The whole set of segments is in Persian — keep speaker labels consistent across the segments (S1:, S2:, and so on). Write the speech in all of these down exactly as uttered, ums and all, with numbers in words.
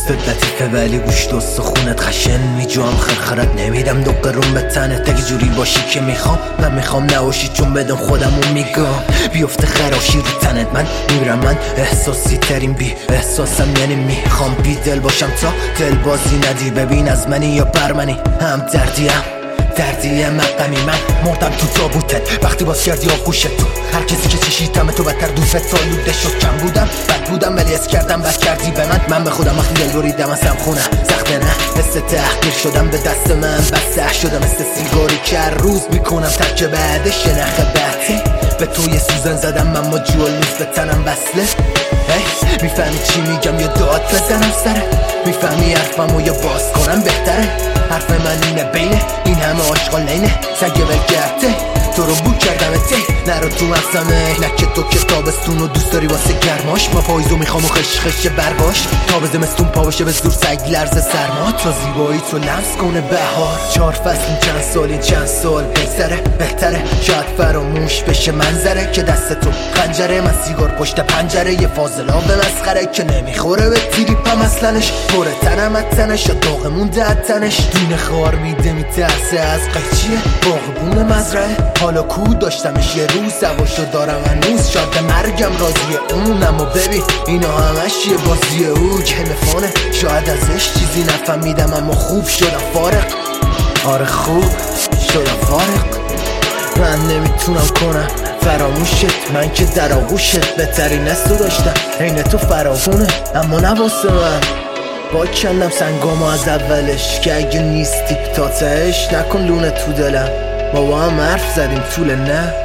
S1: دوستت لطیفه ولی گوشت و سخونت خشن میجوام خرخرت نمیدم دو قرون به تنت اگه جوری باشی که میخوام من میخوام نباشی چون بدون خودمو میگم بیفته خراشی رو تنت من میرم من احساسی ترین بی احساسم یعنی میخوام بی دل باشم تا دل بازی ندی ببین از منی یا بر منی هم دردیم دردی مقدمی من مردم تو تابوتت وقتی باز کردی آغوشت تو هر کسی که چشیدم تو بدتر دوست سالوده شد کم بودم بد بودم ولی اس کردم بد کردی به من من به خودم وقتی دل بریدم ازم خونه سخته نه حس تحقیر شدم به دست من بسته شدم مثل سیگاری که هر روز میکنم ترک بعدش یه نخ بهته به تو یه سوزن زدم من ما جوالوز به تنم بسله hey, میفهمی چی میگم یا داد بزنم سره میفهمی حرفمو یا باز کنم بهتره حرف من اینه بینه این همه آشغال نینه سگ ولگرده تو رو بو کردم ته نرو تو مغزمه نکه تو که تابستون رو دوست داری واسه گرماش ما پاییزو میخوام و خش خش برباش تا به زمستون پا بشه به زور سگ لرز سرما تا زیبایی تو لمس کنه بهار چهار فصل چند سالی چند سال بگذره بهتره شاید فراموش بشه منظره که دست تو خنجره من سیگار پشت پنجره یه فاضلا به مسخره که نمیخوره به تریپم اصلنش پره تنم از تنش یا داغ مونده از تنش دونه خوار میده میترسه از قیچیه باغبون مزرعه حالا کو داشتمش یه روز سواشو دارم هنوز شاد به مرگم راضیه اون اما ببین اینا همش یه بازیه او کلفانه شاید ازش چیزی نفهمیدم اما خوب شدم فارق آره خوب شدم فارق من نمیتونم کنم فراموشت من که در آغوشت بهترین از تو داشتم عین تو فراوونه اما نواسه من با کندم سنگامو از اولش که اگه نیستی تا تهش نکن لونه تو دلم ما با هم حرف زدیم طول نه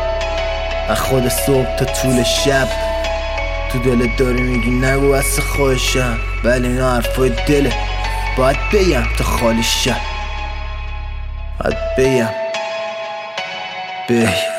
S1: از خود صبح تا طول شب تو دلت داری میگی نگو از خواهشم ولی اینا حرفای دله باید بگم تا خالی شم باید بگم بگم